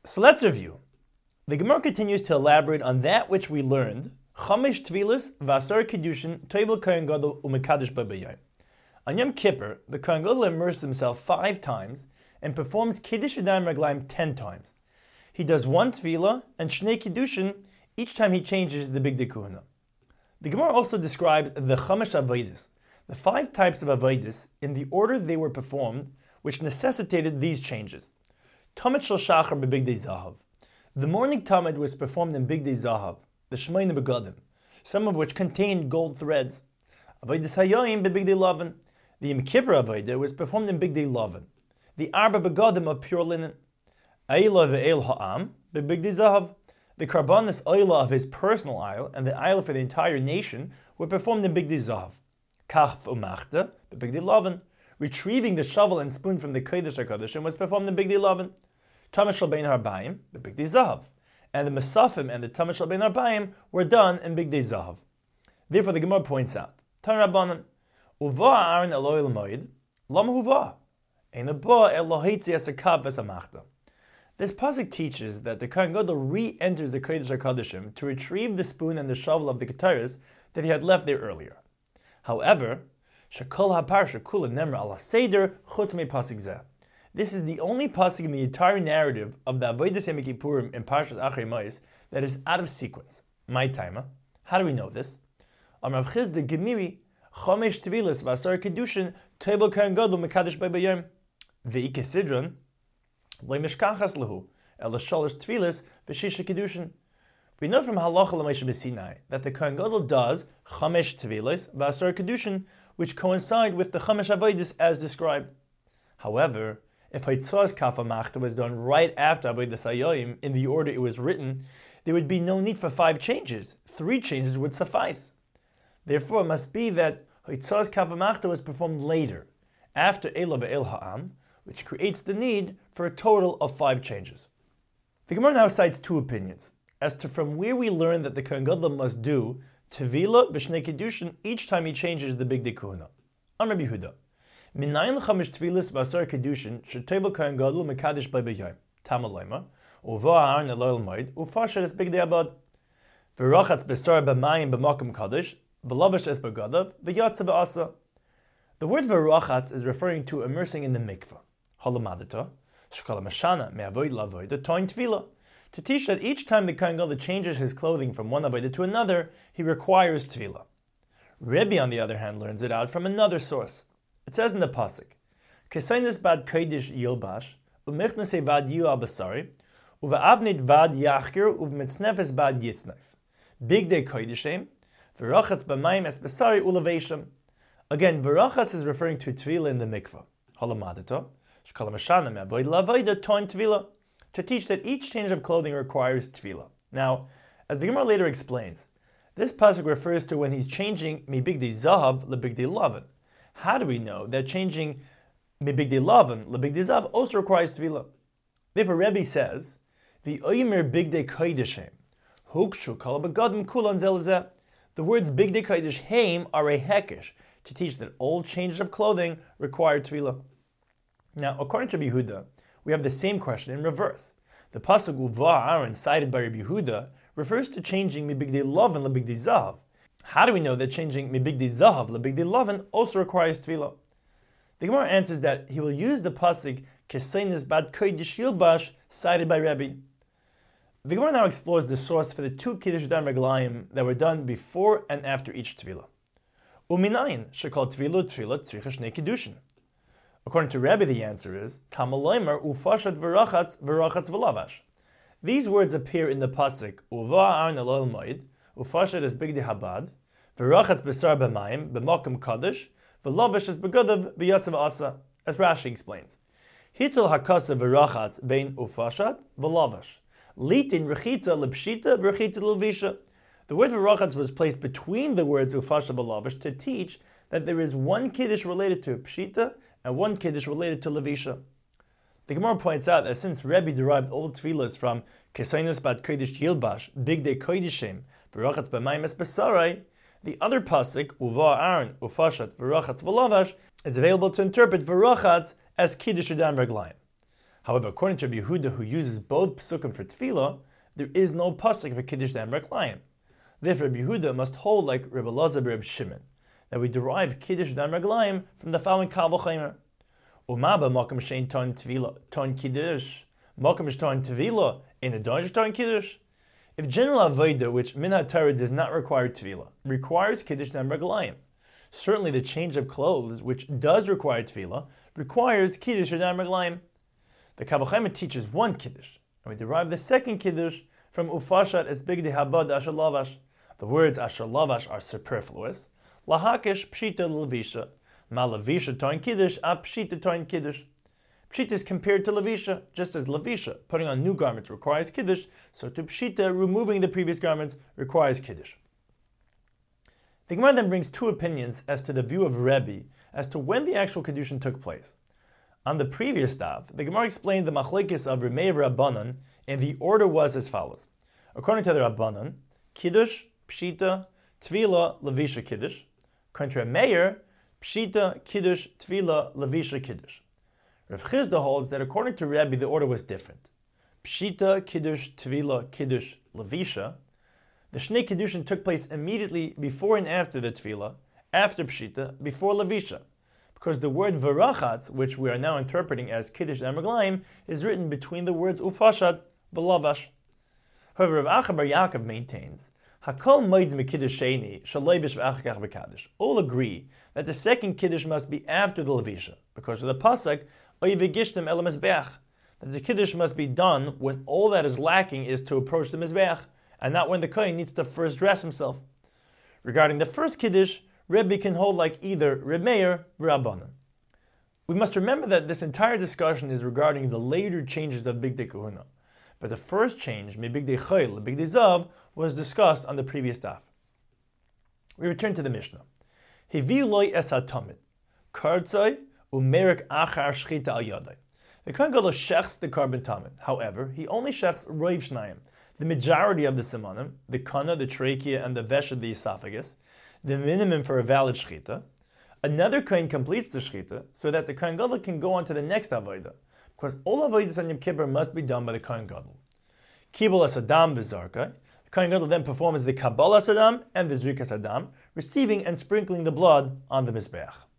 So let's review. The Gemara continues to elaborate on that which we learned. Chamesh Tvilas Vasar Kiddushin Tovel Kohen Gadol Umekadosh B'Bayom. On Yom Kippur, the Kohen Gadol immerses himself 5 times and performs Kiddush Yadayim Raglayim 10 times. He does 1 Tvila and Shnei Kiddushin each time he changes the Bigdei Kehuna. The Gemara also describes the Chamesh Avodas, the 5 types of Avodas in the order they were performed, which necessitated these changes. Tamid Shel Shachar B'Bigdei Zahav. The morning Tamid was performed in Bigdei Zahav, the Shmeina Begadim, some of which contained gold threads. Avodas Hayoim B'Bigdei Lavan. The Yom Kippur Avodah was performed in Bigdei Lavan, the Arba Begadim of pure linen. Ayla Ve'el Ha'am B'Bigdei Zahav. The Karbanis Ayla of his personal aisle and the aisle for the entire nation were performed in Bigdei Zahav. Kach V'Umachta B'Bigdei Lavan. Retrieving the shovel and spoon from the Kodesh HaKodeshim was performed in Bigdei Lavan. Tamid Shel Bein Harbayim B'Bigdei Zahav. And the Mesafim and the Tamid Shel Bein Harbayim were done in Bigdei Zahav. Therefore, the Gemara points out, Tan Rabbanan, Uva Aaron Eloi L'Moed, Lama Huva, Ein Ba Elohitzi Esakav Vesamachta. This pasuk teaches that the Kohen Gadol re-enters the Kodesh HaKodeshim to retrieve the spoon and the shovel of the Keteris that he had left there earlier. However, Shekol HaParsha Kula Nemra Ala Seder Chutz Me Pasuk Zeh. This is the only pasuk in the entire narrative of the Avodas Yom Kippurim in Parshas Achrei Mos that is out of sequence. My timer. How do we know this? Amar Rav Chizda Gemiri Chomesh Tvilas Vasar Kiddushin Tovel Kohen Gadol Mekadosh B'Bayom Ve'ike Sidron Lo Mishkachas Lahu Ela Shalosh Tvilas V'Shisha Kiddushin. We know from Halacha L'Moshe B'Sinai that the Kohen Gadol does Chomesh Tvilas Vasar Kiddushin, which coincide with the Chomesh Avodas as described. However, if Haitzah's Kafa Machta was done right after Avodas Hayoim in the order it was written, there would be no need for 5 changes. 3 changes would suffice. Therefore, it must be that Haitzah's Kafa Machta was performed later, after Ela Ve'el Ha'am, which creates the need for a total of 5 changes. The Gemara now cites 2 opinions as to from where we learn that the Kohen Gadol must do Tevila B'Shnei Kiddushin each time he changes the Bigdei Kehuna. Amar Rabbi Yehuda, Minayin Chamesh Tvilas Vasar Kiddushin Shetovel Kohen Gadol Mekadosh B'Bayom Tama Loima Uva Aaron Eloi L'Moed Ufasher Es Bigdei Abad V'Rachatz B'Sar B'Mayim B'Makom Kadosh V'Lavish Es B'Gadav V'Yatsa B'Asa. The word V'Rachatz is referring to immersing in the mikveh. Halamadata Shkala Mashana Me'Avoid L'Avoida Toin Tvila. To teach that each time the Kohen Gadol changes his clothing from one avodah to another, he requires tefillah. Rebbe, on the other hand, learns it out from another source. It says in the pasuk, "Kesaynis bad kodesh yilbash, u'mechnasei vad yu al basari, u'va'avnit vad yachkir, u'v'mitznefes bad yitznef. Bigdei kodeshem, v'rachatz b'mayim es basari u'levesham." Again, v'rachatz is referring to tefillah in the mikveh. Halamadata shkala mashana me'avoid l'avoida toin tefillah. To teach that each change of clothing requires tefillah. Now, as the Gemara later explains, this pasuk refers to when he's changing mi bigdei zahav le bigdei lavan. How do we know that changing mi bigdei lavan le bigdei zahav also requires tefillah? Therefore, Rebbe says, "V'oimer bigdei kodeshem hukshu kol begadim kulan zelzeh." The words bigdei kodesh heim are a hekesh to teach that all changes of clothing require tefillah. Now, according to Rabbi Yehuda, we have the same question in reverse. The pasuk Uva Aaron cited by Rabbi Yehuda refers to changing mi bigdei lavan le bigdei zahav. How do we know that changing mi bigdei zahav le bigdei lavan also requires tefillah? The Gemara answers that he will use the pasuk Kesaynis bad kodesh yilbash cited by Rebbe. The Gemara now explores the source for the 2 Kiddush Yadayim Raglayim that were done before and after each tefillah. Uminayin shekol tefillah tzricha shnei kiddushin. According to Rebbe, the answer is Tamaloimer ufashat v'rachatz v'lavash. These words appear in the pasuk Uva Aaron Eloi L'Moed ufashat es bigdei habad v'rachatz b'sar b'mayim b'makom kadosh v'lavash es b'gadav v'yatsa v'asa, as Rashi explains. Hitel hakasa v'rachatz bein ufashat v'lavash litin rechitza l'pshita v'rechitza l'lvisha. The word v'rachatz was placed between the words ufashat v'lavash to teach that there is one kiddush related to pshita and one kiddush related to levisha. The Gemara points out that since Rebbe derived all tefillas from Kesaynis bad kodesh yilbash, bigdei kodeshem, v'rachatz b'mayim es besarai, the other pasuk Uva Aaron ufashat v'rachatz v'lavash is available to interpret v'rachatz as kiddush yadayim raglayim. However, according to Rabbi Yehuda, who uses both psukim for tefillah, there is no pasuk for kiddush and raklayim. Therefore, Rabbi Yehuda must hold like Rabbi Elazar and Rabbi Shimon, that we derive kiddush and raklayim from the following kal v'chomer. Umaba makam shein ton tefillah ton kiddush, makam shton tefillah in a donj ton kiddush. If general avodah, which min haTorah does not require tefillah, requires kiddush and raklayim, certainly the change of clothes, which does require tefillah, requires kiddush and raklayim. The Kal V'chomer teaches one kiddush, and we derive the second kiddush from ufashat es bigdei habad asher lavash. The words asher lavash are superfluous. Lahakish pshita levisha, ma levisha toin kiddush ap pshita toin kiddush. Pshita is compared to levisha, just as levisha, putting on new garments, requires kiddush, so to pshita, removing the previous garments, requires kiddush. The Gemara then brings two opinions as to the view of Rebbe as to when the actual kiddushin took place. On the previous daf, the Gemara explained the machlekes of Rimei Rabbanan, and the order was as follows. According to the Rabbanan, Kiddush, Pshita, Tvila, Levisha Kiddush. According to Meir, Pshita, Kiddush, Tvila, Levisha Kiddush. Rav Chizda holds that according to Rebbe, the order was different. Pshita, Kiddush, Tvila, Kiddush, Levisha. The Shnei Kiddushin took place immediately before and after the Tvila, after Pshita, before Levisha. Because the word Varachatz, which we are now interpreting as Kiddush and Merglayim, is written between the words Ufashat, Belavash. However, Rav Acha bar Yaakov maintains, Hakol moed mekiddush sheni, shalovish v'achakach b'kaddish. All agree that the second Kiddush must be after the Levisha, because of the Pasuk, Oy v'gishtem el mizbeach, that the Kiddush must be done when all that is lacking is to approach the Mizbeach, and not when the Kohen needs to first dress himself. Regarding the first Kiddush, Rebbe can hold like either Reb Meir or Rabbanan. We must remember that this entire discussion is regarding the later changes of Bigdei Kahuna, but the first change, Bigdei Chayil, Bigdei Zav, was discussed on the previous daf. We return to the Mishnah. Heviu loy es hatamid, kartzai umerik achar shchita al yadai. The Kohen Gadol shechs the carbon tamid. However, he only shechs roiv shnayim, the majority of the simanim, the kana, the trachea, and the vesh of the esophagus, the minimum for a valid shchita. Another kohen completes the shchita so that the Kohen Gadol can go on to the next avodah, because all avodas on Yom Kippur must be done by the Kohen Gadol. Kibul as Adam b'zarkai. The Kohen Gadol then performs the Kabbalah Adam and the Zrikas Adam, receiving and sprinkling the blood on the Mizbeach.